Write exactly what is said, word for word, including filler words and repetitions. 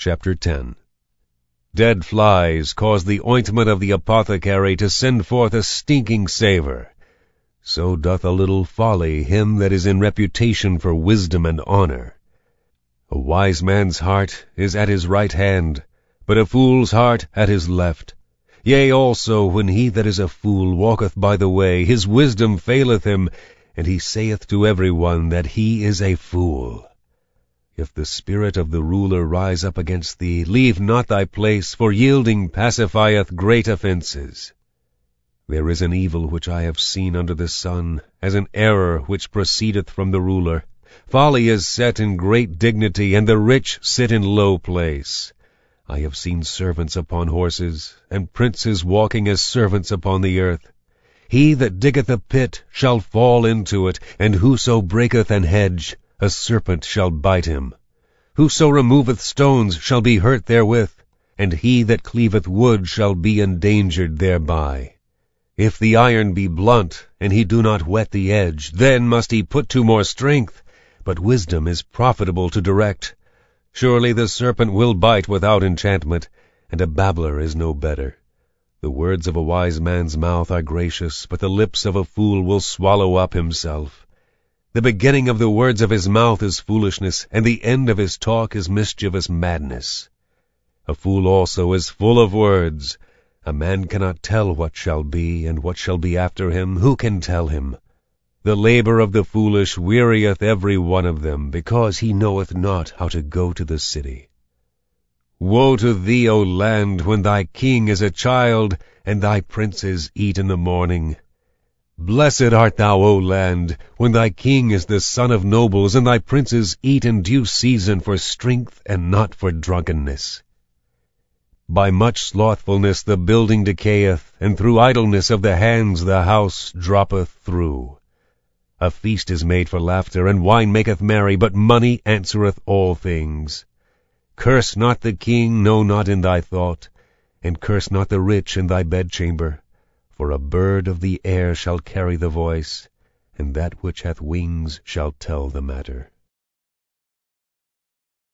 Chapter ten. Dead flies cause the ointment of the apothecary to send forth a stinking savour. So doth a little folly him that is in reputation for wisdom and honour. A wise man's heart is at his right hand, but a fool's heart at his left. Yea, also, when he that is a fool walketh by the way, his wisdom faileth him, and he saith to every one that he is a fool. If the spirit of the ruler rise up against thee, leave not thy place, for yielding pacifieth great offences. There is an evil which I have seen under the sun, as an error which proceedeth from the ruler. Folly is set in great dignity, and the rich sit in low place. I have seen servants upon horses, and princes walking as servants upon the earth. He that diggeth a pit shall fall into it, and whoso breaketh an hedge, a serpent shall bite him. Whoso removeth stones shall be hurt therewith, and he that cleaveth wood shall be endangered thereby. If the iron be blunt, and he do not whet the edge, then must he put to more strength. But wisdom is profitable to direct. Surely the serpent will bite without enchantment, and a babbler is no better. The words of a wise man's mouth are gracious, but the lips of a fool will swallow up himself. The beginning of the words of his mouth is foolishness, and the end of his talk is mischievous madness. A fool also is full of words. A man cannot tell what shall be, and what shall be after him. Who can tell him? The labor of the foolish wearieth every one of them, because he knoweth not how to go to the city. Woe to thee, O land, when thy king is a child, and thy princes eat in the morning. Blessed art thou, O land, when thy king is the son of nobles, and thy princes eat in due season for strength and not for drunkenness. By much slothfulness the building decayeth, and through idleness of the hands the house droppeth through. A feast is made for laughter, and wine maketh merry, but money answereth all things. Curse not the king, no, not in thy thought, and curse not the rich in thy bedchamber. For a bird of the air shall carry the voice, and that which hath wings shall tell the matter.